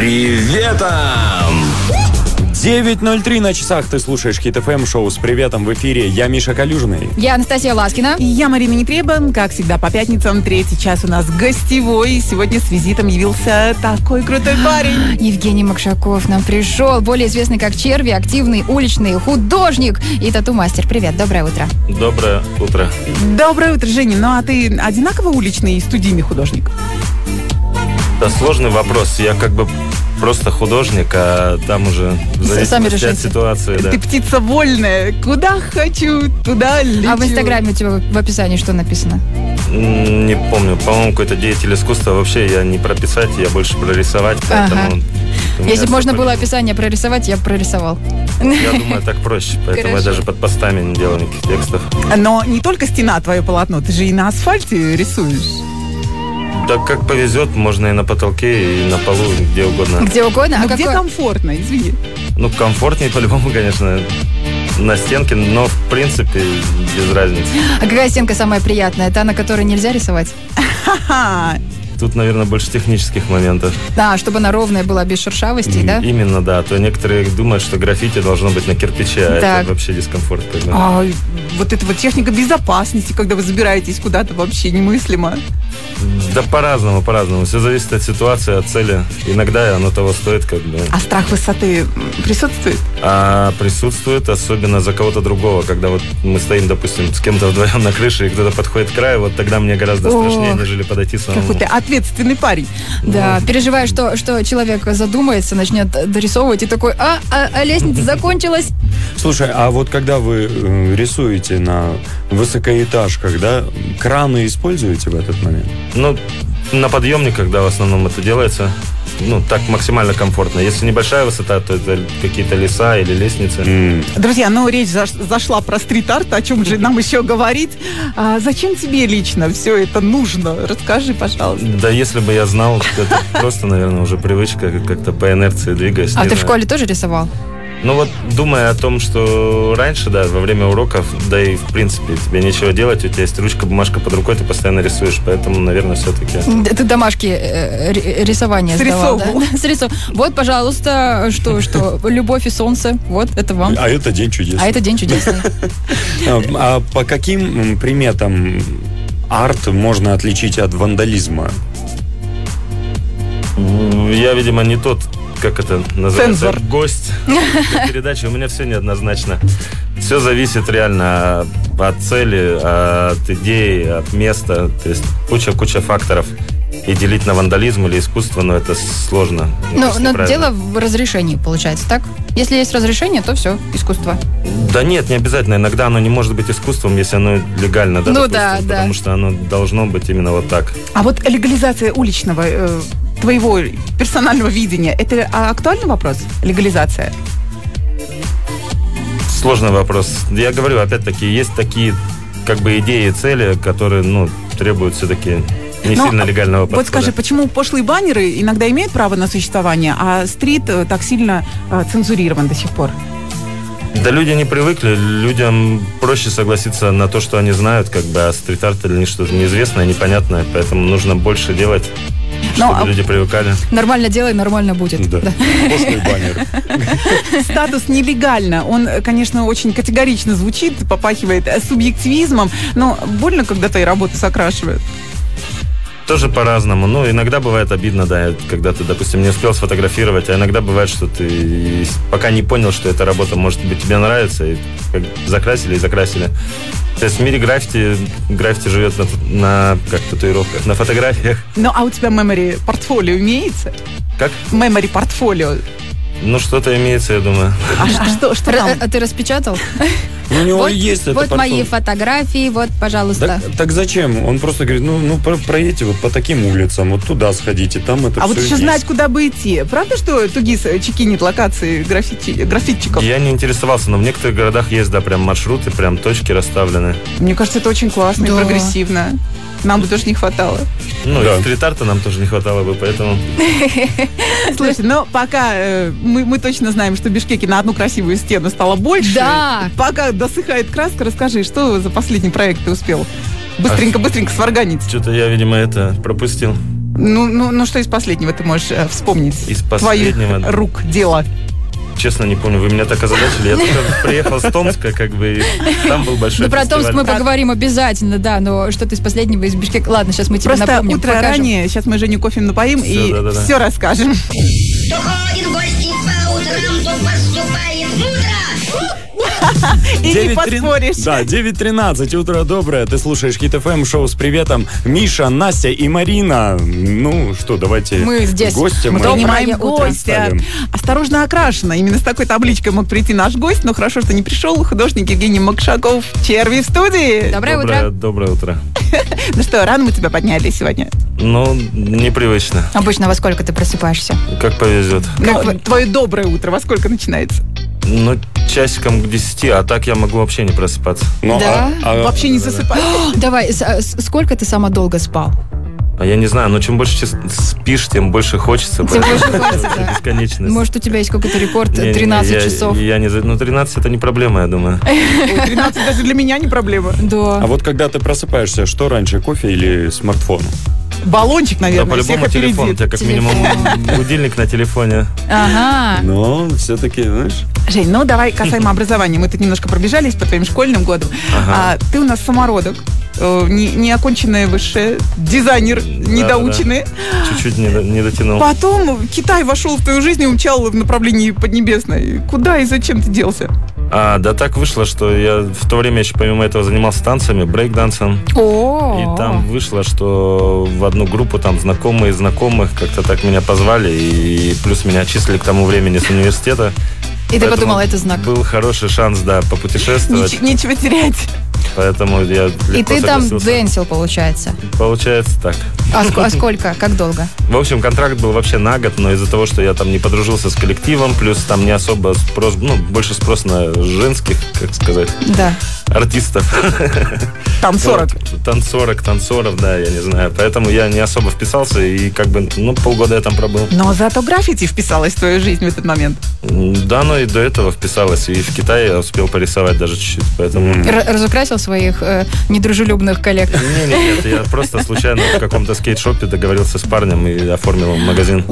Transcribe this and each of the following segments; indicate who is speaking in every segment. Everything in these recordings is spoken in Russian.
Speaker 1: приветом! 9:03 на часах. Ты слушаешь Хит ФМ, шоу с приветом в эфире. Я Миша Калюжный.
Speaker 2: Я Анастасия Ласкина.
Speaker 3: И я Марина Нетреба. Как всегда, по пятницам, третий час у нас гостевой. Сегодня с визитом явился такой крутой парень.
Speaker 2: Евгений Макшаков нам пришел, более известный как Черви, активный уличный художник и тату-мастер. Привет, доброе утро.
Speaker 4: Доброе утро.
Speaker 3: Доброе утро, Женя. Ну, а ты одинаково уличный и студийный художник?
Speaker 4: Да, сложный вопрос. Я как бы просто художник, а там уже в зависимости от ситуации. Да.
Speaker 3: Ты птица вольная. Куда хочу, туда лечу.
Speaker 2: А в Инстаграме у тебя в описании что написано?
Speaker 4: Не помню. По-моему, какой-то деятель искусства. Вообще я не про писать, я больше про рисовать. Поэтому
Speaker 2: если бы можно было описание прорисовать, я бы прорисовал.
Speaker 4: Я думаю, так проще. Поэтому я даже под постами не делал никаких текстов.
Speaker 3: Но не только стена твое полотно, ты же и на асфальте рисуешь.
Speaker 4: Да как повезет, можно и на потолке, и на полу, где угодно.
Speaker 2: Где угодно?
Speaker 3: А где комфортно, извини?
Speaker 4: Ну, комфортнее по-любому, конечно, на стенке, но в принципе без разницы.
Speaker 2: А какая стенка самая приятная? Та, на которой нельзя рисовать?
Speaker 3: Ха-ха!
Speaker 4: Тут, наверное, больше технических моментов.
Speaker 2: Да, чтобы она ровная была, без шершавостей, да?
Speaker 4: Именно, да. А то некоторые думают, что граффити должно быть на кирпиче, а это вообще дискомфорт.
Speaker 3: Вот эта вот техника безопасности, когда вы забираетесь куда-то, вообще немыслимо.
Speaker 4: Да по-разному. Все зависит от ситуации, от цели. Иногда оно того стоит, как бы.
Speaker 3: А страх высоты присутствует?
Speaker 4: Присутствует, особенно за кого-то другого. Когда вот мы стоим, допустим, с кем-то вдвоем на крыше, и кто-то подходит к краю, вот тогда мне гораздо страшнее, нежели подойти самому.
Speaker 3: Какой ты ответственный парень.
Speaker 2: Да, переживаешь, что человек задумается, начнет дорисовывать и такой, лестница закончилась.
Speaker 1: Слушай, а вот когда вы рисуете на высокоэтажках, да, краны используете в этот момент?
Speaker 4: Ну, на подъемниках, да, в основном это делается. Ну, так максимально комфортно. Если небольшая высота, то это какие-то леса или лестницы.
Speaker 3: Друзья, речь зашла про стрит-арт, о чем же нам еще говорить. Зачем тебе лично все это нужно? Расскажи, пожалуйста.
Speaker 4: Да, если бы я знал, это просто, наверное, уже привычка, как-то по инерции двигаясь.
Speaker 2: А ты в школе тоже рисовал?
Speaker 4: Ну вот, думая о том, что раньше, да, во время уроков, да и в принципе тебе нечего делать, у тебя есть ручка, бумажка под рукой, ты постоянно рисуешь, поэтому, наверное, все-таки...
Speaker 2: Ты домашки рисования сдавал, да? Вот, пожалуйста, что? Любовь и солнце, вот, это вам.
Speaker 1: А это день чудесный. А по каким приметам арт можно отличить от вандализма?
Speaker 4: Я, видимо, не тот... Как это называется?
Speaker 3: Цензор.
Speaker 4: Гость передачи. У меня все неоднозначно. Все зависит реально от цели, от идеи, от места. То есть куча факторов. И делить на вандализм или искусство, это сложно.
Speaker 2: Но дело в разрешении, получается, так? Если есть разрешение, то все, искусство.
Speaker 4: Да нет, не обязательно. Иногда оно не может быть искусством, если оно легально, да, допустим,
Speaker 2: да.
Speaker 4: Потому что оно должно быть именно вот так.
Speaker 3: А вот легализация уличного, твоего персонального видения, это актуальный вопрос? Легализация?
Speaker 4: Сложный вопрос. Я говорю, опять-таки, есть такие как бы идеи и цели, которые, требуют все-таки не сильно легального подхода.
Speaker 3: Вот скажи, почему пошлые баннеры иногда имеют право на существование, а стрит так сильно цензурирован до сих пор?
Speaker 4: Да люди не привыкли, людям проще согласиться на то, что они знают, а стрит-арт для них что-то неизвестное, непонятное, поэтому нужно больше делать, чтобы люди привыкали.
Speaker 2: Нормально делай, нормально будет.
Speaker 1: Да. Пошлый баннер.
Speaker 3: Статус нелегально. Он, конечно, очень категорично звучит, попахивает субъективизмом, но больно, когда твои работы закрашивают.
Speaker 4: Тоже по-разному. Иногда бывает обидно, да, когда ты, допустим, не успел сфотографировать, а иногда бывает, что ты пока не понял, что эта работа, может быть, тебе нравится, и закрасили. То есть в мире граффити живет на татуировках, на фотографиях.
Speaker 3: А у тебя memory портфолио имеется?
Speaker 4: Как?
Speaker 3: Memory портфолио.
Speaker 4: Что-то имеется, я думаю.
Speaker 3: А что там?
Speaker 2: А ты распечатал?
Speaker 1: У него есть это
Speaker 2: вот мои фотографии, вот, пожалуйста.
Speaker 1: Так зачем? Он просто говорит, проедьте вот по таким улицам, вот туда сходите, там это все.
Speaker 3: А вот еще знать, куда бы идти. Правда, что Тугис чекинит локации граффитчиков?
Speaker 4: Я не интересовался, но в некоторых городах есть, да, прям маршруты, прям точки расставлены.
Speaker 3: Мне кажется, это очень классно и прогрессивно. Нам бы тоже не хватало.
Speaker 4: И стрит-арта нам тоже не хватало бы, поэтому...
Speaker 3: Слушай, пока мы точно знаем, что в Бишкеке на одну красивую стену стало больше.
Speaker 2: Да.
Speaker 3: Пока досыхает краска, расскажи, что за последний проект ты успел быстренько сварганить?
Speaker 4: Что-то я, видимо, пропустил.
Speaker 3: Ну, что из последнего ты можешь вспомнить?
Speaker 4: Из последнего?
Speaker 3: Твоих рук дело.
Speaker 4: Честно, не помню, вы меня так озадачили. Я только приехал с Томска, как бы, и там был большой фестиваль.
Speaker 2: Про Томск мы поговорим обязательно, да, но что-то из последнего из Бишкека. Ладно, сейчас мы тебе напомним,
Speaker 3: утро покажем. Ранее, сейчас мы Женю кофе напоим все расскажем.
Speaker 5: Кто ходит в гости по утрам, то поступает мудро.
Speaker 3: И не поспоришь.
Speaker 1: Да, 9:13, утро доброе. Ты слушаешь Хит ФМ, шоу с приветом. Миша, Настя и Марина. Ну что, давайте
Speaker 2: мы здесь.
Speaker 1: Гостя.
Speaker 3: Мы принимаем гостя. Осторожно окрашено. Именно с такой табличкой мог прийти наш гость, но хорошо, что не пришел. Художник Евгений Макшаков. Черви в студии.
Speaker 2: Доброе утро.
Speaker 4: Доброе утро.
Speaker 3: Ну что, рано мы тебя подняли сегодня?
Speaker 4: Ну, непривычно.
Speaker 2: Обычно во сколько ты просыпаешься?
Speaker 4: Как повезет.
Speaker 3: Твое доброе утро во сколько начинается?
Speaker 4: Ну, часиком к 10, а так я могу вообще не просыпаться.
Speaker 2: Да?
Speaker 3: Вообще не засыпать?
Speaker 2: Давай, сколько ты самое долго спал?
Speaker 4: А я не знаю, но чем больше спишь, тем больше хочется.
Speaker 2: Тем больше хочется, да.
Speaker 4: Бесконечность.
Speaker 2: Может, у тебя есть какой-то рекорд 13 часов?
Speaker 4: Ну, 13 это не проблема, я думаю.
Speaker 3: 13 даже для меня не проблема.
Speaker 2: Да.
Speaker 1: А вот когда ты просыпаешься, что раньше, кофе или смартфон?
Speaker 3: Баллончик, наверное,
Speaker 4: да, по-любому телефон. У тебя как минимум будильник на телефоне.
Speaker 2: Ага.
Speaker 1: Но все-таки, знаешь...
Speaker 3: Жень, ну давай касаемо образования. Мы тут немножко пробежались по твоим школьным годам.
Speaker 4: Ага.
Speaker 3: Ты у нас самородок, неоконченное высшее, дизайнер недоученный.
Speaker 4: Да. Чуть-чуть не дотянул.
Speaker 3: Потом Китай вошел в твою жизнь и умчал в направлении Поднебесной. Куда и зачем ты делся?
Speaker 4: Да так вышло, что я в то время еще помимо этого занимался танцами, брейк-дансом. И там вышло, что в одну группу там знакомые знакомых как-то так меня позвали, и плюс меня отчислили к тому времени с университета.
Speaker 2: И ты подумал, это знак.
Speaker 4: Был хороший шанс, да, попутешествовать.
Speaker 3: Нечего терять.
Speaker 4: Поэтому я легко
Speaker 2: И ты
Speaker 4: согласился.
Speaker 2: там дэнсил, получается?
Speaker 4: Получается так.
Speaker 2: А сколько? Как долго?
Speaker 4: В общем, контракт был вообще на год, но из-за того, что я там не подружился с коллективом, плюс там не особо спрос, больше спрос на женских, как сказать,
Speaker 2: да,
Speaker 4: артистов.
Speaker 3: Танцорок.
Speaker 4: Танцоров, да, я не знаю. Поэтому я не особо вписался, и как бы, полгода я там пробыл.
Speaker 3: Но зато граффити вписалось в твою жизнь в этот момент.
Speaker 4: Да, но и до этого вписалось. И в Китае я успел порисовать даже чуть-чуть, поэтому...
Speaker 2: Разукрасил своих недружелюбных коллег?
Speaker 4: Нет, я просто случайно в каком-то скейт-шопе договорился с парнем и оформил магазин.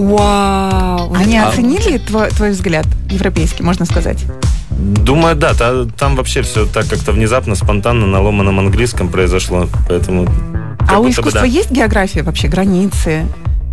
Speaker 2: Вау!
Speaker 3: Они оценили твой взгляд европейский, можно сказать?
Speaker 4: Думаю, да. Там вообще все так как-то внезапно, спонтанно, на ломаном английском произошло, поэтому...
Speaker 3: А у искусства есть география вообще, границы?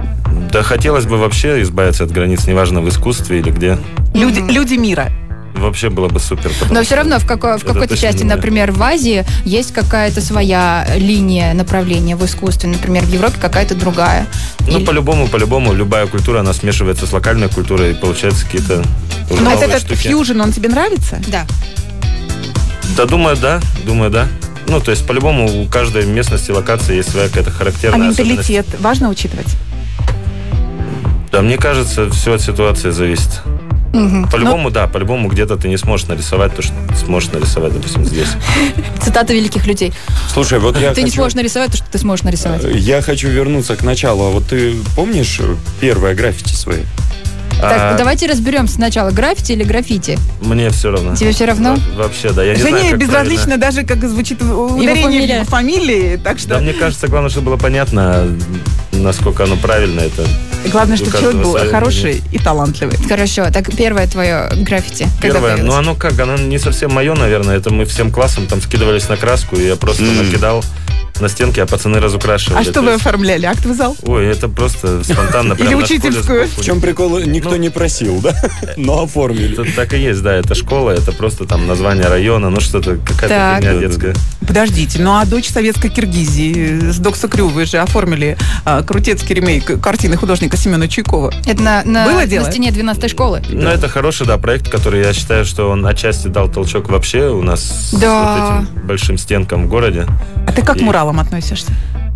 Speaker 4: Да, хотелось бы вообще избавиться от границ, неважно, в искусстве или где.
Speaker 3: Люди мира.
Speaker 4: Вообще было бы супер.
Speaker 2: Но все равно в какой-то части, например, в Азии есть какая-то своя линия направления в искусстве. Например, в Европе какая-то другая.
Speaker 4: По-любому, любая культура, она смешивается с локальной культурой, и получается какие-то
Speaker 3: новые штуки. Этот фьюжн, он тебе нравится?
Speaker 2: Да.
Speaker 4: Да, думаю, да. Ну, то есть, по-любому, у каждой местности, локации есть своя какая-то характерная особенность.
Speaker 3: А менталитет важно учитывать?
Speaker 4: Да, мне кажется, все от ситуации зависит. По-любому где-то ты не сможешь нарисовать то, что ты сможешь нарисовать, допустим, здесь.
Speaker 2: Цитата великих людей.
Speaker 1: Слушай, вот я
Speaker 2: не сможешь нарисовать то, что ты сможешь нарисовать.
Speaker 1: Я хочу вернуться к началу. А вот ты помнишь первые граффити свои?
Speaker 2: Так, давайте разберемся сначала. Граффити или граффити?
Speaker 4: Мне все равно.
Speaker 2: Тебе все равно?
Speaker 4: Вообще, да. Я не
Speaker 3: Жене
Speaker 4: знаю, как
Speaker 3: безразлично
Speaker 4: правильно.
Speaker 3: даже, как звучит ударение в фамилии. Так что...
Speaker 4: Да, мне кажется, главное, чтобы было понятно, насколько оно правильно. Это
Speaker 3: главное, чтобы человек был хороший и талантливый.
Speaker 2: Хорошо. Так, первое твое граффити.
Speaker 4: Первое, оно не совсем мое, наверное. Это мы всем классом там скидывались на краску, и я просто накидал на стенке, а пацаны разукрашивали.
Speaker 3: А что вы оформляли? Актовый зал?
Speaker 4: Ой, это просто спонтанно.
Speaker 3: Или учительскую?
Speaker 1: В чем прикол? Никто не просил, да? Но оформили.
Speaker 4: Так и есть, да. Это школа, это просто там название района, что-то, какая-то фигня детская.
Speaker 3: Подождите, а дочь советской Киргизии с Докса Крю, вы же оформили крутецкий ремейк картины художника Семена Чуйкова.
Speaker 2: Это
Speaker 3: Было дело?
Speaker 2: На стене 12-й школы.
Speaker 4: Это хороший, проект, который, я считаю, что он отчасти дал толчок вообще у нас с вот этим большим стенкам в городе.
Speaker 3: А ты как к муралам относишься?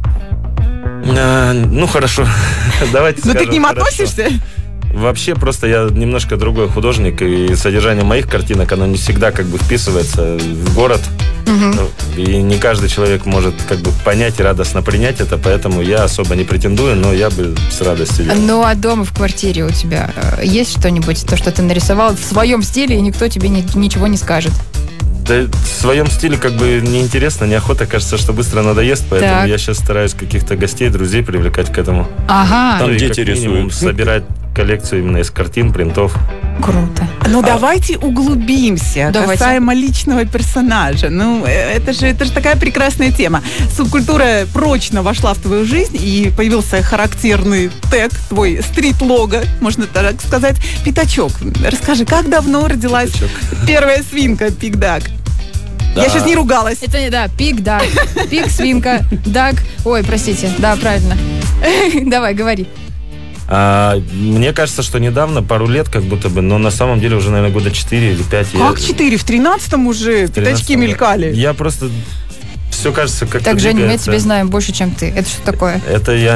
Speaker 4: Хорошо. Давайте скажем.
Speaker 3: Но ты к ним относишься?
Speaker 4: Вообще, просто я немножко другой художник, и содержание моих картинок, оно не всегда вписывается в город. И не каждый человек может понять и радостно принять это, поэтому я особо не претендую, но я бы с радостью делал.
Speaker 2: Ну, а дома в квартире у тебя есть что-нибудь, то, что ты нарисовал в своем стиле, и никто тебе ничего не скажет?
Speaker 4: Да, в своем стиле как бы неинтересно, неохота, кажется, что быстро надоест, поэтому я сейчас стараюсь каких-то гостей, друзей привлекать к этому.
Speaker 2: Ага.
Speaker 1: Там дети рисуют.
Speaker 4: Собирать коллекцию именно из картин, принтов.
Speaker 2: Круто.
Speaker 3: Ну, давайте углубимся касаемо личного персонажа. Ну, это же такая прекрасная тема. Субкультура прочно вошла в твою жизнь, и появился характерный тег, твой стрит-лого, можно так сказать, Пятачок. Расскажи, как давно родилась первая свинка Пик-Даг? Да. Я сейчас не ругалась.
Speaker 2: Это не, да, Пик-Даг. Пик, свинка, Даг. Ой, простите, да, правильно. Давай, говори.
Speaker 4: Мне кажется, что недавно, пару лет как будто бы, но на самом деле уже, наверное, года 4 или 5.
Speaker 3: Как 4? В 13-м уже пятачки мелькали.
Speaker 4: Я просто... Все кажется, как-то
Speaker 2: так, Женя, мы тебя знаем больше, чем ты. Это что такое?
Speaker 4: Это я...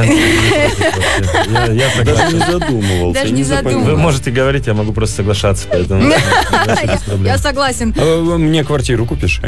Speaker 1: Я даже не задумывался.
Speaker 2: Даже не задумывался.
Speaker 4: Вы можете говорить, я могу просто соглашаться, поэтому...
Speaker 2: Я согласен.
Speaker 1: Мне квартиру купишь?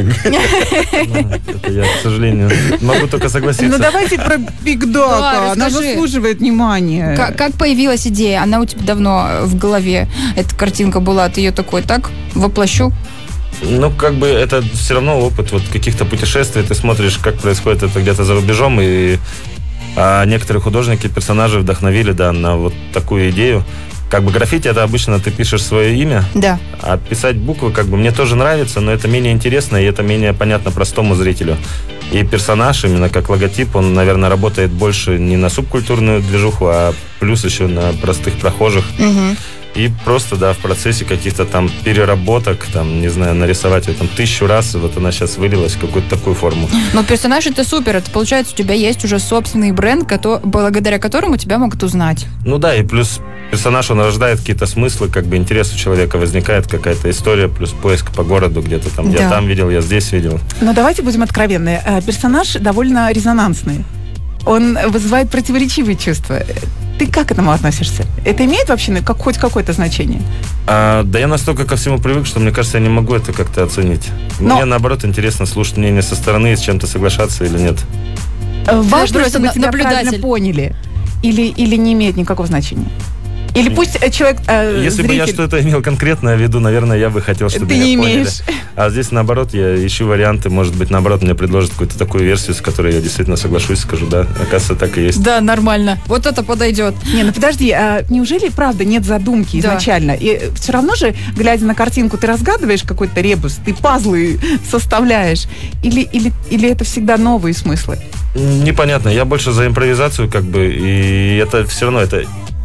Speaker 4: Это я, к сожалению, могу только согласиться.
Speaker 3: Ну, давайте про Пик-Дага. Она заслуживает внимания.
Speaker 2: Как появилась идея? Она у тебя давно в голове. Эта картинка была, ты ее такой, так, воплощу?
Speaker 4: Ну, как бы это все равно опыт вот каких-то путешествий. Ты смотришь, как происходит это где-то за рубежом, и некоторые художники, персонажи вдохновили, да, на вот такую идею. Как бы граффити — это обычно ты пишешь свое имя,
Speaker 2: да.
Speaker 4: А писать буквы, как бы, мне тоже нравится, но это менее интересно, и это менее понятно простому зрителю. И персонаж, именно как логотип, он, наверное, работает больше не на субкультурную движуху, а плюс еще на простых прохожих.
Speaker 2: Угу.
Speaker 4: И просто, да, в процессе каких-то там переработок, там, не знаю, нарисовать ее там 1000 раз, и вот она сейчас вылилась в какую-то такую форму.
Speaker 2: Но персонаж — это супер, это получается, у тебя есть уже собственный бренд, благодаря которому тебя могут узнать.
Speaker 4: Ну да, и плюс персонаж, он рождает какие-то смыслы, как бы интерес у человека возникает, какая-то история, плюс поиск по городу где-то там, я там видел, я здесь видел.
Speaker 3: Но давайте будем откровенны, персонаж довольно резонансный. Он вызывает противоречивые чувства. Ты как к этому относишься? Это имеет вообще хоть какое-то значение?
Speaker 4: Да я настолько ко всему привык, что, мне кажется, я не могу это как-то оценить. Мне, наоборот, интересно слушать мнение со стороны, с чем-то соглашаться или нет.
Speaker 3: Важно, чтобы тебя правильно поняли. Или не имеет никакого значения? Или пусть человек,
Speaker 4: Если
Speaker 3: зритель...
Speaker 4: бы я что-то имел конкретное в виду, наверное, я бы хотел, чтобы меня поняли. А здесь, наоборот, я ищу варианты. Может быть, наоборот, мне предложат какую-то такую версию, с которой я действительно соглашусь, скажу, да, оказывается, так и есть.
Speaker 2: Да, нормально. Вот это подойдет.
Speaker 3: Не, ну подожди, неужели, правда, нет задумки изначально? И все равно же, глядя на картинку, ты разгадываешь какой-то ребус, ты пазлы составляешь? Или это всегда новые смыслы?
Speaker 4: Непонятно. Я больше за импровизацию, как бы, и это все равно, это...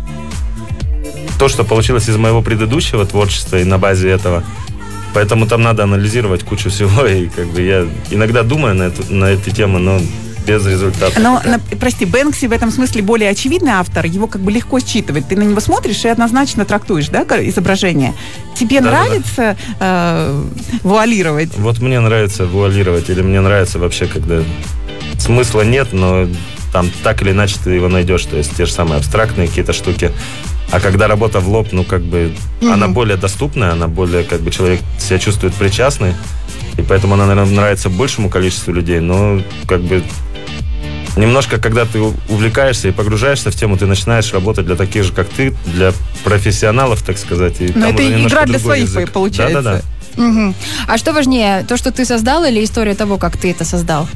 Speaker 4: То, что получилось из моего предыдущего творчества и на базе этого. Поэтому там надо анализировать кучу всего. И как бы я иногда думаю на эту тему, но без результата.
Speaker 3: Но, прости, Бэнкси в этом смысле более очевидный автор. Его как бы легко считывать. Ты на него смотришь и однозначно трактуешь, да, изображение. Тебе нравится вуалировать?
Speaker 4: Вот мне нравится вуалировать. Или мне нравится вообще, когда смысла нет, но там так или иначе ты его найдешь. То есть те же самые абстрактные какие-то штуки. А когда работа в лоб, ну, как бы, она более доступная, она более, как бы, человек себя чувствует причастный, и поэтому она, наверное, нравится большему количеству людей, но, как бы, немножко, когда ты увлекаешься и погружаешься в тему, ты начинаешь работать для таких же, как ты, для профессионалов, так сказать. И
Speaker 3: но это игра для своих, язык. Получается.
Speaker 4: Да.
Speaker 2: Угу. А что важнее, то, что ты создал, или история того, как ты это создал?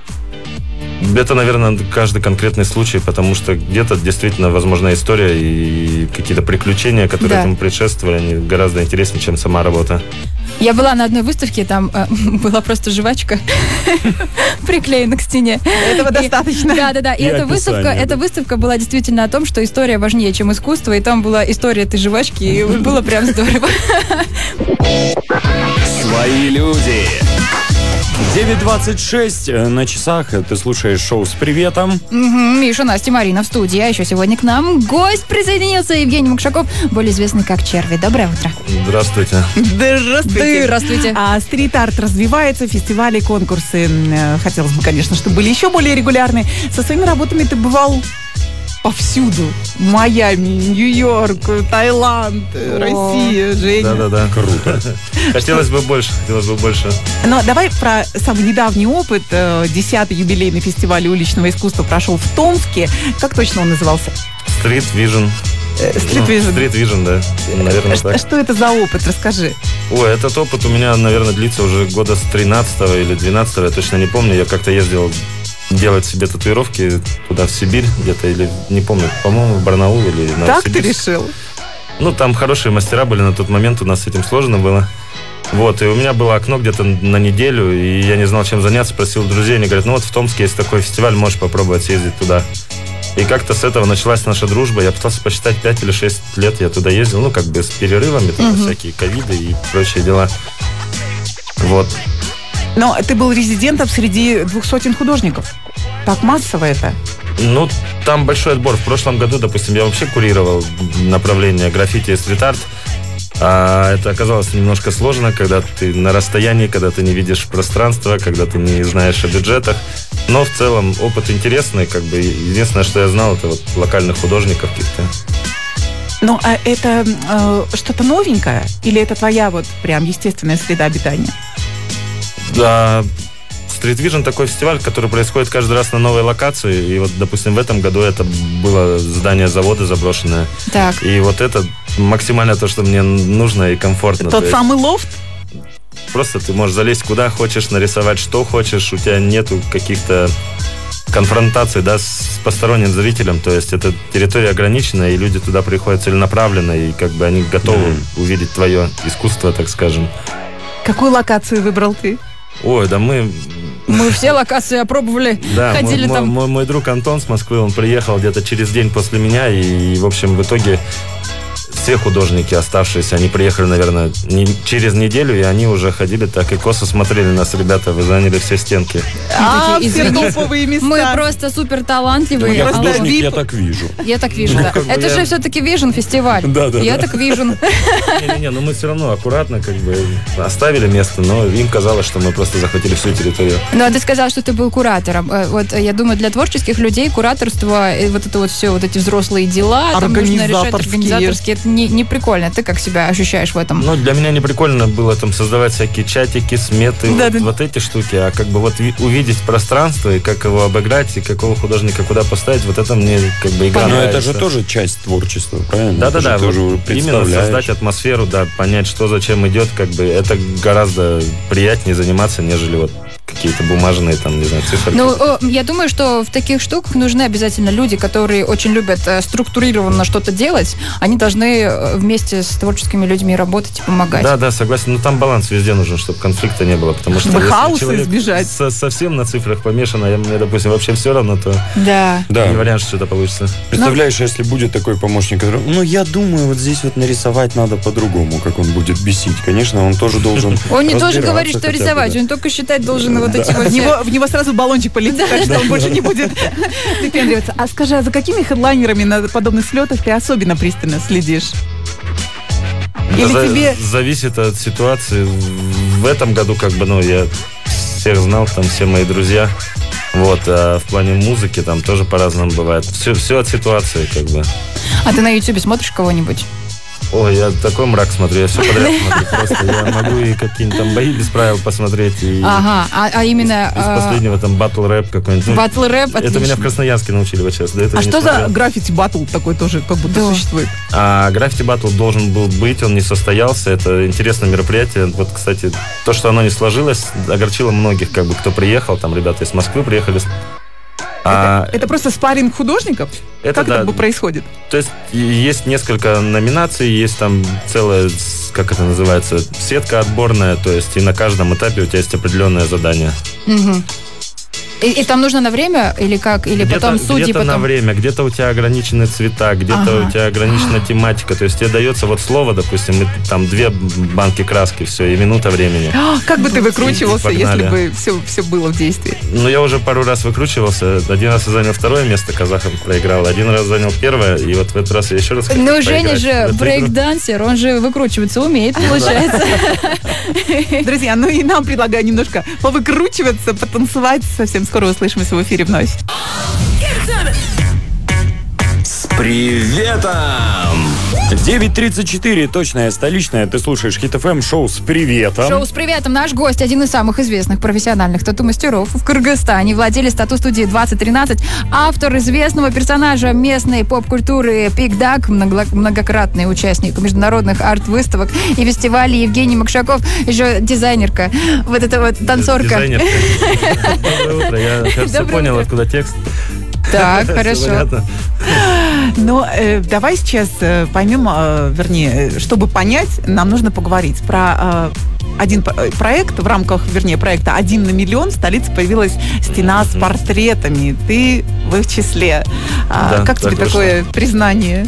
Speaker 4: Это, наверное, каждый конкретный случай, потому что где-то действительно, возможно, история и какие-то приключения, которые этому предшествовали, они гораздо интереснее, чем сама работа.
Speaker 2: Я была на одной выставке, там была просто жвачка приклеена к стене.
Speaker 3: Этого достаточно.
Speaker 2: Да. И эта выставка была действительно о том, что история важнее, чем искусство, и там была история этой жвачки, и было прям здорово.
Speaker 1: Свои люди. 9:26 на часах. Ты слушаешь шоу «С приветом».
Speaker 2: Миша, Настя, Марина в студии. А еще сегодня к нам гость присоединился, Евгений Макшаков, более известный как Черви. Доброе утро.
Speaker 4: Здравствуйте.
Speaker 3: Здравствуйте. Стрит-арт развивается, фестивали, конкурсы. Хотелось бы, конечно, чтобы были еще более регулярные. Со своими работами ты бывал повсюду. Майами, Нью-Йорк, Таиланд, Россия, Женя.
Speaker 4: Да. Круто. Хотелось бы больше.
Speaker 3: Но давай про самый недавний опыт. 10-й юбилейный фестиваль уличного искусства прошел в Томске. Как точно он назывался?
Speaker 4: Street Vision.
Speaker 3: Street
Speaker 4: Vision, да. Наверное, так.
Speaker 3: Что это за опыт? Расскажи.
Speaker 4: Ой, этот опыт у меня, наверное, длится уже года с 13-го или 12-го, я точно не помню. Я как-то ездил делать себе татуировки туда, в Сибирь где-то, или, не помню, по-моему, в Барнаул или Новосибирск.
Speaker 3: Так ты решил?
Speaker 4: Ну, там хорошие мастера были на тот момент, у нас с этим сложно было. Вот, и у меня было окно где-то на неделю, и я не знал, чем заняться, спросил друзей, они говорят, ну вот в Томске есть такой фестиваль, можешь попробовать съездить туда. И как-то с этого началась наша дружба. Я пытался посчитать, 5 или 6 лет я туда ездил, ну, как бы с перерывами, там, всякие ковиды и прочие дела. Вот.
Speaker 3: Но ты был резидентом среди 200 художников. Так массово это?
Speaker 4: Ну, там большой отбор. В прошлом году, допустим, я вообще курировал направление граффити и стрит-арт. А это оказалось немножко сложно, когда ты на расстоянии, когда ты не видишь пространства, когда ты не знаешь о бюджетах. Но в целом опыт интересный, как бы единственное, что я знал, это вот локальных художников каких-то.
Speaker 3: Ну, а это что-то новенькое? Или это твоя вот прям естественная среда обитания?
Speaker 4: Да, Street Vision такой фестиваль, который происходит каждый раз на новой локации. И вот, допустим, в этом году это было здание завода заброшенное.
Speaker 2: Так.
Speaker 4: И вот это максимально то, что мне нужно и комфортно.
Speaker 3: Тот самый лофт?
Speaker 4: Просто ты можешь залезть куда хочешь, нарисовать что хочешь. У тебя нету каких-то конфронтаций, да, с посторонним зрителем. То есть это территория ограниченная, и люди туда приходят целенаправленно, и как бы они готовы увидеть твое искусство, так скажем.
Speaker 3: Какую локацию выбрал ты?
Speaker 4: Ой, да мы
Speaker 2: все локации опробовали,
Speaker 4: да,
Speaker 2: ходили там.
Speaker 4: Мой друг Антон с Москвы, он приехал где-то через день после меня, и в общем, в итоге все художники оставшиеся, они приехали, наверное, через неделю, и они уже ходили так и косо смотрели нас, ребята, вы заняли все стенки.
Speaker 3: Все топовые места.
Speaker 2: Мы просто супер талантливые.
Speaker 1: Я художник, я так вижу.
Speaker 2: Я так вижу, да. Это же все-таки Vision фестиваль.
Speaker 1: Да.
Speaker 2: Я так Vision.
Speaker 4: Не, но мы все равно аккуратно как бы оставили место, но им казалось, что мы просто захватили всю территорию.
Speaker 2: Ну, а ты сказал, что ты был куратором. Вот, я думаю, для творческих людей кураторство, вот это вот все, вот эти взрослые дела, там нужно решать организаторские, это не прикольно. Ты как себя ощущаешь в этом?
Speaker 4: Ну, для меня не прикольно было там создавать всякие чатики, сметы, вот эти штуки, а как бы вот увидеть пространство и как его обыграть, и какого художника куда поставить, вот это мне как бы игра нравится.
Speaker 1: Но это же тоже часть творчества, правильно?
Speaker 4: Да. Вот именно создать атмосферу, да, понять, что зачем идет, как бы это гораздо приятнее заниматься, нежели вот какие-то бумажные, там, не знаю, цифры.
Speaker 2: Ну, я думаю, что в таких штуках нужны обязательно люди, которые очень любят структурированно что-то делать. Они должны вместе с творческими людьми работать и помогать.
Speaker 4: Да, согласен. Но там баланс везде нужен, чтобы конфликта не было. Потому что
Speaker 3: чтобы хаоса избежать.
Speaker 4: Совсем на цифрах помешан, а мне, допустим, вообще все равно, то не вариант, что что-то получится.
Speaker 1: Представляешь, если будет такой помощник, который, я думаю, вот здесь вот нарисовать надо по-другому, как он будет бесить. Конечно, он тоже должен
Speaker 2: Он не тоже говорит, что рисовать, он только считать должен вот эти вот
Speaker 3: в него сразу баллончик полетит, так что он больше не будет выпендриваться. А скажи, а за какими хедлайнерами на подобных слетах ты особенно пристально следишь?
Speaker 4: Или тебе... Зависит от ситуации. В этом году как бы, я всех знал, там все мои друзья. Вот, а в плане музыки там тоже по-разному бывает. Все от ситуации, как бы.
Speaker 2: А ты на Ютубе смотришь кого-нибудь?
Speaker 4: Ой, я такой мрак смотрю, я все подряд смотрю. Просто я могу и какие-нибудь там бои без правил посмотреть. И
Speaker 2: ага, а именно...
Speaker 4: Из последнего там батл-рэп какой-нибудь.
Speaker 2: Батл-рэп,
Speaker 4: это меня в Красноярске научили вот сейчас.
Speaker 3: А что за граффити-батл такой тоже как будто существует?
Speaker 4: Граффити-батл должен был быть, он не состоялся. Это интересное мероприятие. Вот, кстати, то, что оно не сложилось, огорчило многих, как бы, кто приехал. Там ребята из Москвы приехали.
Speaker 3: Это просто спарринг художников? Как это происходит?
Speaker 4: То есть есть несколько номинаций, есть там целая, как это называется, сетка отборная, то есть и на каждом этапе у тебя есть определенное задание.
Speaker 2: Угу. И там нужно на время или как? Или потом судьи
Speaker 4: где-то на время, где-то у тебя ограничены цвета, где-то у тебя ограничена тематика. То есть тебе дается вот слово, допустим, и там 2 банки краски, все, и минута времени.
Speaker 3: Как бы ты выкручивался, если бы все было в действии?
Speaker 4: Ну, я уже пару раз выкручивался. Один раз я занял 2 место, казахам проиграл. Один раз занял 1, и вот в этот раз я еще раз хотел поиграть.
Speaker 2: Женя же брейк-дансер, он же выкручиваться умеет, получается.
Speaker 3: Друзья, и нам предлагаю немножко повыкручиваться, потанцевать. Совсем скоро услышимся в эфире вновь.
Speaker 6: С приветом!
Speaker 1: 9:34, точное, столичное. Ты слушаешь Хит ФМ, шоу с приветом.
Speaker 2: Шоу с приветом. Наш гость, один из самых известных профессиональных тату-мастеров в Кыргызстане, владелец тату-студии 2013, автор известного персонажа местной поп-культуры Пик Даг, многократный участник международных арт-выставок и фестивалей Евгений Макшаков, еще дизайнерка, вот эта вот танцорка.
Speaker 4: Дизайнерка. Доброе утро. Я, кажется, понял, откуда текст.
Speaker 2: Так, хорошо.
Speaker 3: Но давай сейчас поймем, вернее, чтобы понять, нам нужно поговорить про один проект, в рамках, проекта «1 на миллион» в столице появилась стена с портретами. Ты в их числе. Как тебе такое признание?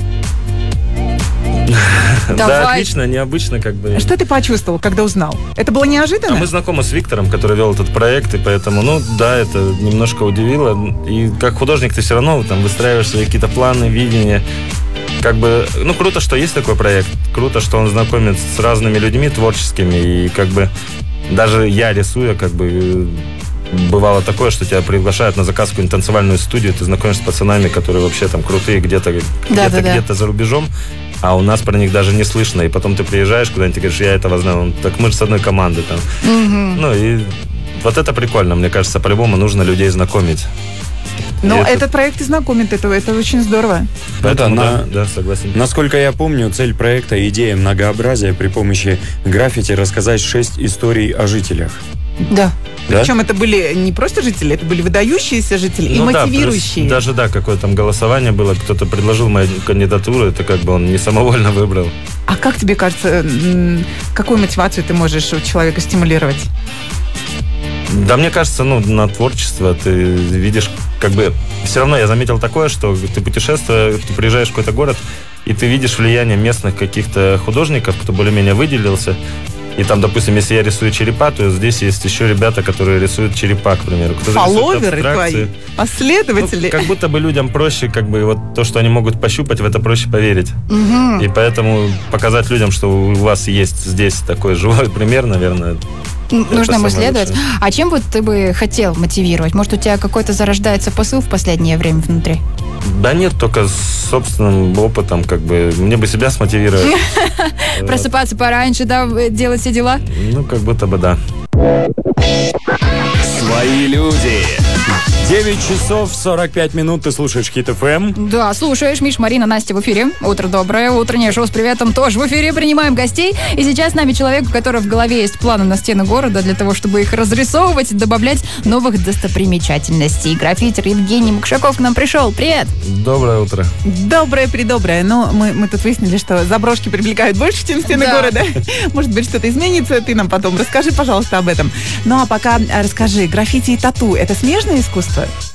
Speaker 4: Да, отлично, необычно как бы.
Speaker 3: Что ты почувствовал, когда узнал? Это было неожиданно?
Speaker 4: Мы знакомы с Виктором, который вел этот проект, и поэтому, это немножко удивило. И как художник ты все равно там выстраиваешь свои какие-то планы, видения. Круто, что есть такой проект. Круто, что он знакомит с разными людьми творческими. И даже я рисую, бывало такое, что тебя приглашают на заказ в какую-нибудь танцевальную студию, ты знакомишься с пацанами, которые вообще там крутые где-то за рубежом, а у нас про них даже не слышно. И потом ты приезжаешь куда-нибудь и говоришь, я этого знаю. Так мы же с одной команды там. И вот это прикольно, мне кажется, по-любому нужно людей знакомить.
Speaker 3: Но этот проект и знакомит, это очень здорово.
Speaker 4: Поэтому, да, согласен.
Speaker 1: Насколько я помню, цель проекта, идея многообразия при помощи граффити рассказать 6 историй о жителях.
Speaker 3: Да. Причем это были не просто жители, это были выдающиеся жители и мотивирующие.
Speaker 4: Даже, какое там голосование было, кто-то предложил мою кандидатуру, это он не самовольно выбрал.
Speaker 3: А как тебе кажется, какую мотивацию ты можешь у человека стимулировать?
Speaker 4: Да, мне кажется, на творчество ты видишь, все равно я заметил такое, что ты путешествуешь, ты приезжаешь в какой-то город, и ты видишь влияние местных каких-то художников, кто более-менее выделился. И там, допустим, если я рисую черепа, то здесь есть еще ребята, которые рисуют черепа, к примеру.
Speaker 3: Фолловеры твои, последователи.
Speaker 4: Как будто бы людям проще, то, что они могут пощупать, в это проще поверить.
Speaker 3: Угу.
Speaker 4: И поэтому показать людям, что у вас есть здесь такой живой пример, наверное.
Speaker 2: Нужно ему следовать. А чем ты бы хотел мотивировать? Может, у тебя какой-то зарождается посыл в последнее время внутри?
Speaker 4: Да нет, только с собственным опытом, мне бы себя смотивировать.
Speaker 2: Просыпаться пораньше, делать все дела?
Speaker 4: Как будто бы да.
Speaker 1: Свои люди. 9 часов 45 минут, ты слушаешь Хит ФМ.
Speaker 2: Да, слушаешь. Миш, Марина, Настя в эфире. Утро доброе. Утреннее шоу с приветом тоже в эфире. Принимаем гостей. И сейчас с нами человек, у которого в голове есть планы на стены города для того, чтобы их разрисовывать и добавлять новых достопримечательностей. Граффитер Евгений Макшаков к нам пришел. Привет!
Speaker 4: Доброе утро.
Speaker 3: Доброе-предоброе. Но мы тут выяснили, что заброшки привлекают больше, чем стены города. Может быть, что-то изменится. Ты нам потом расскажи, пожалуйста, об этом. Ну, а пока расскажи, граффити и тату – это смежное искусство?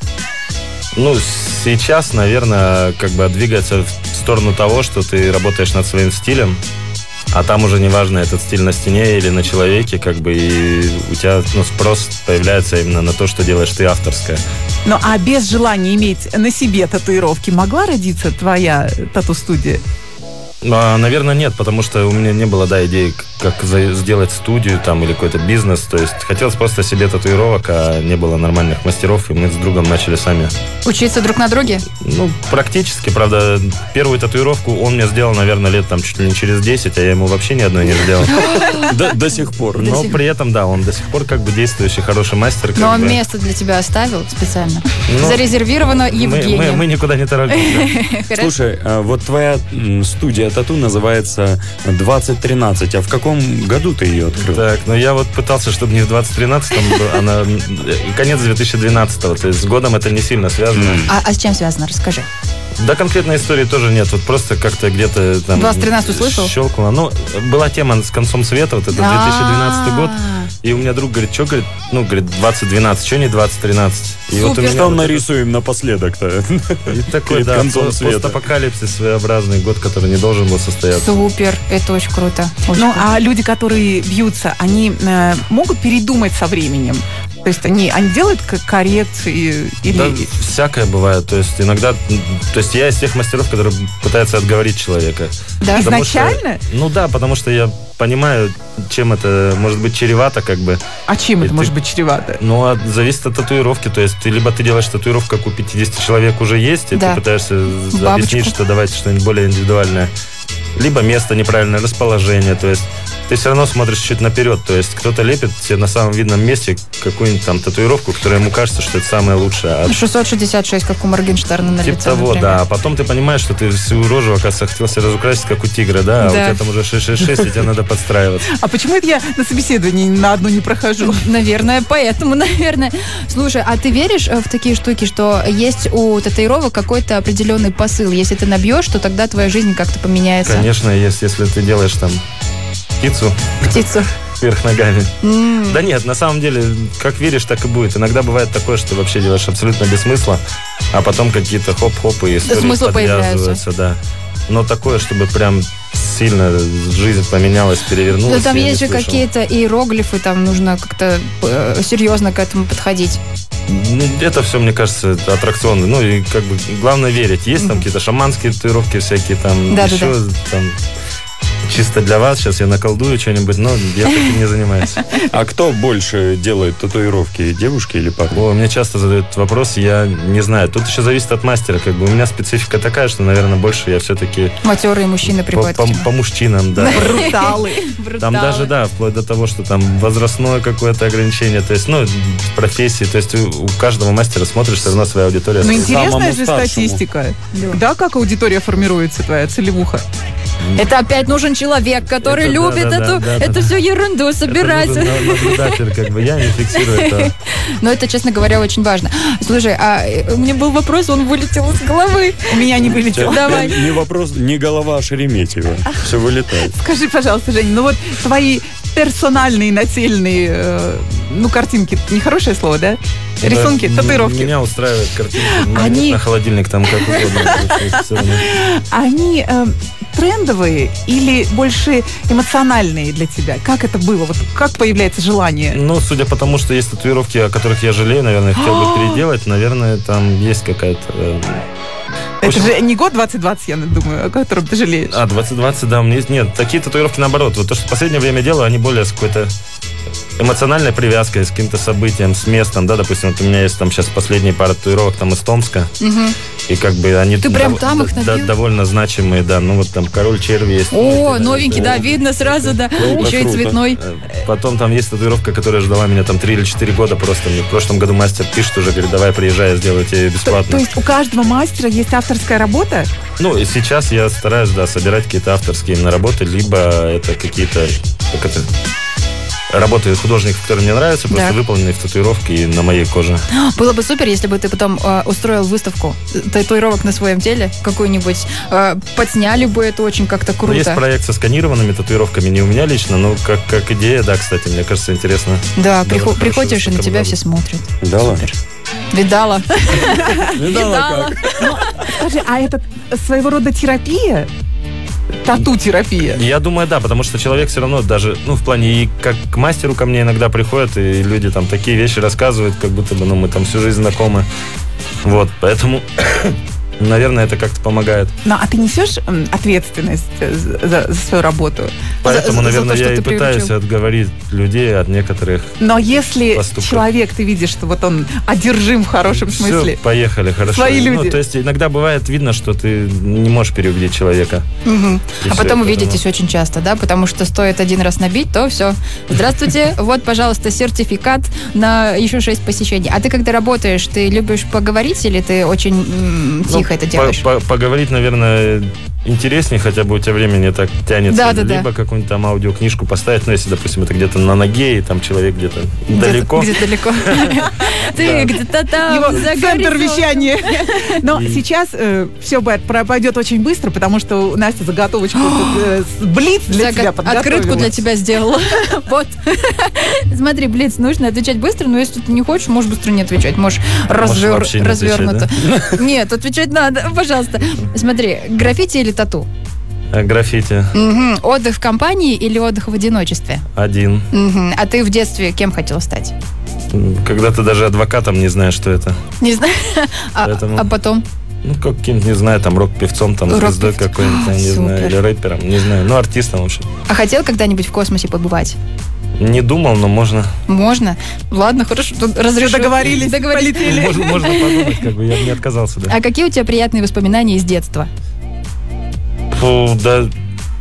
Speaker 4: Сейчас, наверное, двигаться в сторону того, что ты работаешь над своим стилем, а там уже неважно, этот стиль на стене или на человеке, и у тебя спрос появляется именно на то, что делаешь ты авторское.
Speaker 3: А без желания иметь на себе татуировки могла родиться твоя тату-студия?
Speaker 4: Наверное, нет, потому что у меня не было, идеи, как сделать студию или какой-то бизнес. То есть хотелось просто себе татуировок, а не было нормальных мастеров, и мы с другом начали сами.
Speaker 2: Учиться друг на друге?
Speaker 4: Практически, правда. Первую татуировку он мне сделал, наверное, лет чуть ли не через 10, а я ему вообще ни одной не сделал.
Speaker 1: До сих пор.
Speaker 4: Но при этом, он до сих пор действующий, хороший мастер.
Speaker 2: Но он место для тебя оставил специально? Зарезервировано Евгением.
Speaker 4: Мы никуда не торопимся.
Speaker 1: Слушай, вот твоя студия тату называется 2013. А в каком году ты ее открыл?
Speaker 4: Так, я пытался, чтобы не в 2013-м, она конец 2012-го. То есть с годом это не сильно связано.
Speaker 2: А с чем связано? Расскажи.
Speaker 4: Да, конкретной истории тоже нет. Просто как-то где-то там...
Speaker 2: 2013 услышал?
Speaker 4: Щелкнуло. Была тема с концом света, это 2012 год. И у меня друг говорит, что, говорит, 2012, что не 2013? И
Speaker 1: супер. Что нарисуем напоследок-то?
Speaker 4: И такой, да, постапокалипсис своеобразный, год, который не должен был состояться.
Speaker 2: Супер, это очень круто.
Speaker 3: А люди, которые бьются, они могут передумать со временем? То есть они делают коррекции?
Speaker 4: Да, всякое бывает. То есть иногда... То есть я из тех мастеров, которые пытаются отговорить человека.
Speaker 3: Да? Изначально?
Speaker 4: Да, потому что я понимаю, чем это может быть чревато,
Speaker 3: А чем это может быть чревато?
Speaker 4: Зависит от татуировки. То есть либо ты делаешь татуировку, как у 50 человек уже есть, и ты пытаешься объяснить, что давайте что-нибудь более индивидуальное. либо место неправильное, расположение, то есть ты все равно смотришь чуть наперед, то есть кто-то лепит себе на самом видном месте какую-нибудь там татуировку, которая ему кажется, что это самое лучшее.
Speaker 2: 666, как у Моргенштерна на лице,
Speaker 4: того,
Speaker 2: например.
Speaker 4: да. А потом ты понимаешь, что ты всю рожу, оказывается, хотел себе разукрасить, как у тигра, да? А у тебя там уже 666, и тебе надо подстраиваться.
Speaker 3: А почему это я на собеседовании на одну не прохожу?
Speaker 2: Наверное, поэтому, наверное. Слушай, а ты веришь в такие штуки, что есть у татуировок какой-то определенный посыл? Если ты набьешь, то тогда твоя жизнь как-то поменяется?
Speaker 4: Конечно, если ты делаешь там птицу вверх ногами. Да нет, на самом деле, как веришь, так и будет. Иногда бывает такое, что вообще делаешь абсолютно без смысла, а потом какие-то хоп-хоп и истории подвязываются, да. Но такое, чтобы прям сильно жизнь поменялась, перевернулась.
Speaker 2: Но там есть же какие-то иероглифы, там нужно как-то серьезно к этому подходить.
Speaker 4: Это все, мне кажется, аттракционы. Ну и как бы главное верить. Есть там какие-то шаманские татуировки всякие, там еще там чисто для вас, сейчас я наколдую что-нибудь, но я таким не занимаюсь.
Speaker 1: А кто больше делает татуировки, девушки или парни?
Speaker 4: Мне часто задают вопрос, я не знаю. Тут еще зависит от мастера. Как бы у меня специфика такая, что, наверное, больше я все-таки...
Speaker 2: Матерые мужчины приходят
Speaker 4: по мужчинам, да.
Speaker 3: Бруталы.
Speaker 4: Там даже, да, вплоть до того, что там возрастное какое-то ограничение, то есть, профессии, то есть у каждого мастера смотришь, все равно своя аудитория.
Speaker 3: Ну, интересная же статистика. Да, как аудитория формируется, твоя целевуха?
Speaker 2: Это опять нужен человек, который любит эту всю ерунду собирать.
Speaker 4: Это нужен наблюдатель, как бы, я не фиксирую это.
Speaker 2: Но это, честно говоря, очень важно. Слушай, а у меня был вопрос, он вылетел из головы.
Speaker 3: У меня не вылетел.
Speaker 2: Давай.
Speaker 1: Не вопрос, не голова, а Шереметьево. Все вылетает.
Speaker 3: Скажи, пожалуйста, Женя, ну вот твои персональные, нацельные, картинки, нехорошее слово, да? Рисунки, татуировки.
Speaker 4: Меня устраивает картинки, на холодильник там как угодно.
Speaker 3: Они трендовые или больше эмоциональные для тебя? Как это было? Вот как появляется желание?
Speaker 4: Судя по тому, что есть татуировки, о которых я жалею, наверное, хотел бы переделать, наверное, там есть какая-то...
Speaker 3: Это же не год 2020, я думаю, о котором ты жалеешь.
Speaker 4: 2020, да, у меня есть... Нет, такие татуировки, наоборот. Вот то, что в последнее время делаю, они более с какой-то эмоциональной привязкой, с каким-то событием, с местом, да, допустим, вот у меня есть там сейчас последние пара татуировок там из Томска, и как бы они...
Speaker 2: Ты прям там их набил?
Speaker 4: Довольно значимые, да, вот там король черви есть.
Speaker 2: О, новенький, да, видно сразу, да, еще и цветной.
Speaker 4: Потом там есть татуировка, которая ждала меня там 3 или 4 года просто. Мне в прошлом году мастер пишет уже, говорит, давай приезжай, я сделаю тебе бесплатно.
Speaker 3: То есть у каждого мастера есть авторская работа?
Speaker 4: И сейчас я стараюсь, да, собирать какие-то авторские именно работы, либо это какие-то... работы художников, которые мне нравятся, просто выполненные в татуировке и на моей коже.
Speaker 2: Было бы супер, если бы ты потом устроил выставку татуировок на своем теле, какую-нибудь, подсняли бы это очень как-то круто.
Speaker 4: Есть проект со сканированными татуировками, не у меня лично, но как идея, да, кстати, мне кажется, интересно.
Speaker 2: Да, приходишь, и на тебя все смотрят.
Speaker 1: Видала?
Speaker 2: Видала.
Speaker 1: Видала как?
Speaker 3: Скажи, а это своего рода терапия? Тату-терапия.
Speaker 4: Я думаю, да, потому что человек все равно даже, в плане, и как к мастеру ко мне иногда приходят, и люди там такие вещи рассказывают, как будто бы, мы там всю жизнь знакомы. Вот, поэтому... Наверное, это как-то помогает.
Speaker 3: А ты несешь ответственность за свою работу?
Speaker 4: Поэтому, наверное, я и пытаюсь отговорить людей от некоторых
Speaker 3: Но если
Speaker 4: поступков.
Speaker 3: Человек, ты видишь, что вот он одержим в хорошем смысле.
Speaker 4: Все, поехали, хорошо.
Speaker 3: Свои люди.
Speaker 4: То есть иногда бывает видно, что ты не можешь переубедить человека.
Speaker 2: А потом вы видитесь очень часто, да? Потому что стоит один раз набить, то все. Здравствуйте, вот, пожалуйста, сертификат на еще 6 посещений. А ты когда работаешь, ты любишь поговорить или ты очень тихо это делаешь?
Speaker 4: Поговорить, наверное, интереснее, хотя бы у тебя времени так тянется. Либо какую-нибудь там аудиокнижку поставить, если, допустим, это где-то на ноге, и там человек где-то далеко.
Speaker 2: Где-то далеко. Ты где-то там.
Speaker 3: Его центр вещания. Но сейчас все пойдет очень быстро, потому что Настя заготовочку блиц для тебя подготовила.
Speaker 2: Открытку для тебя сделала. Вот. Смотри, блиц, нужно отвечать быстро, но если ты не хочешь, можешь быстро не отвечать. Можешь развернуто. Нет, отвечать надо, пожалуйста. Смотри, граффити или тату?
Speaker 4: Граффити.
Speaker 2: Отдых в компании или отдых в одиночестве?
Speaker 4: Один.
Speaker 2: А ты в детстве кем хотела стать?
Speaker 4: Когда ты даже адвокатом не знаешь, что это.
Speaker 2: Не знаю. А потом?
Speaker 4: Каким-то, не знаю, там, рок-певцом, там, звездой какой-нибудь, не знаю, или рэпером, не знаю, артистом вообще.
Speaker 2: А хотел когда-нибудь в космосе побывать?
Speaker 4: Не думал, но можно.
Speaker 2: Можно? Ладно, хорошо, разрешу.
Speaker 3: Договорились, полетели.
Speaker 4: Можно подумать, я не отказался, да.
Speaker 2: А какие у тебя приятные воспоминания из детства?
Speaker 4: Да,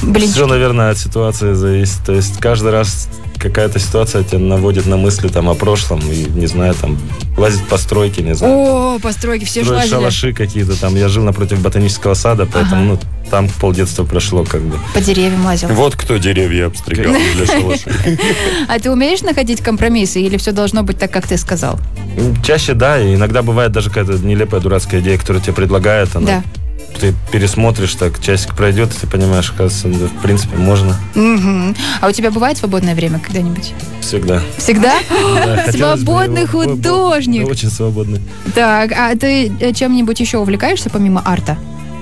Speaker 4: Все, наверное, от ситуации зависит. То есть каждый раз какая-то ситуация тебя наводит на мысли там о прошлом. И, не знаю, там, лазить по стройке, не знаю.
Speaker 2: О, по стройке, все же лазили.
Speaker 4: Шалаши какие-то там. Я жил напротив ботанического сада, поэтому, там полдетства прошло как бы.
Speaker 2: По деревьям лазил.
Speaker 1: Вот кто деревья обстригал для шалашей.
Speaker 2: А ты умеешь находить компромиссы или все должно быть так, как ты сказал?
Speaker 4: Чаще, да. И иногда бывает даже какая-то нелепая дурацкая идея, которую тебе предлагают.
Speaker 2: Да.
Speaker 4: Ты пересмотришь, так часик пройдет, и ты понимаешь, оказывается, да, в принципе, можно.
Speaker 2: А у тебя бывает свободное время когда-нибудь?
Speaker 4: Всегда.
Speaker 2: Всегда? Свободный художник.
Speaker 4: Очень свободный.
Speaker 2: Так, а ты чем-нибудь еще увлекаешься помимо арта?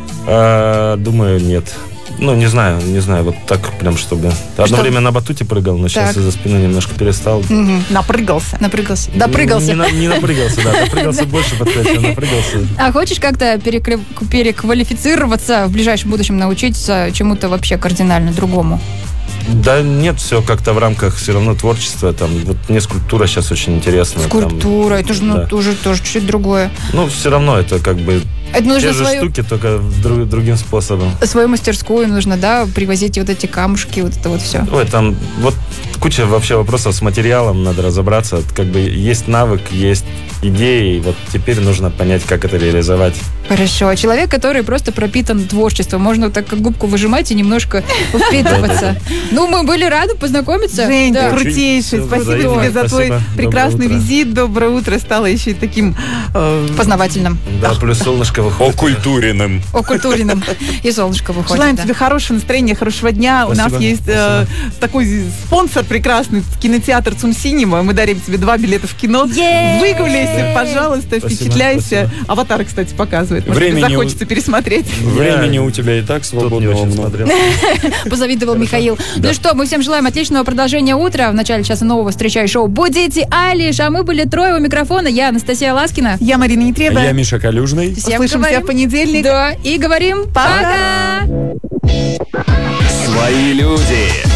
Speaker 4: Думаю, нет. Ну, не знаю, вот так прям, чтобы... Одно время на батуте прыгал, но сейчас из-за спины немножко перестал.
Speaker 2: Напрыгался. Допрыгался.
Speaker 4: Не напрыгался, да. Допрыгался больше, чем напрыгался.
Speaker 2: А хочешь как-то переквалифицироваться в ближайшем будущем, научиться чему-то вообще кардинально другому?
Speaker 4: Да нет, все как-то в рамках все равно творчества. Там, вот мне скульптура сейчас очень интересна.
Speaker 2: Скульптура, это же уже тоже чуть другое.
Speaker 4: Ну, все равно это как бы те же штуки, только другим способом.
Speaker 2: Свою мастерскую нужно, да, привозить вот эти камушки, вот это вот все.
Speaker 4: Ой, там вот куча вообще вопросов с материалом, надо разобраться. Как бы есть навык, есть идеи, и вот теперь нужно понять, как это реализовать.
Speaker 2: Хорошо. Человек, который просто пропитан творчеством, можно так как губку выжимать и немножко впитываться. Ну, мы были рады познакомиться.
Speaker 3: Жень, ты крутейший. Спасибо тебе за твой прекрасный визит. Доброе утро. Стало еще и таким...
Speaker 2: познавательным.
Speaker 4: Да, плюс солнышко выходит.
Speaker 1: Окультуренным.
Speaker 2: И солнышко выходит.
Speaker 3: Желаем тебе хорошего настроения, хорошего дня. У нас есть такой спонсор прекрасный, кинотеатр ЦУМ Синема. Мы дарим тебе 2 билета в кино. Выгуляйся, пожалуйста, впечатляйся. Аватар, кстати, показывает. Может, тебе захочется пересмотреть.
Speaker 1: Времени у тебя и так свободного много.
Speaker 2: Позавидовал Михаил. Ну что, мы всем желаем отличного продолжения утра. В начале часа нового встречай шоу «Будите Алиш». А мы были трое у микрофона. Я Анастасия Ласкина.
Speaker 3: Я Марина Нетреба.
Speaker 1: Я Миша Калюжный.
Speaker 3: Услышимся в понедельник.
Speaker 2: Да, и говорим пока!
Speaker 6: Свои люди.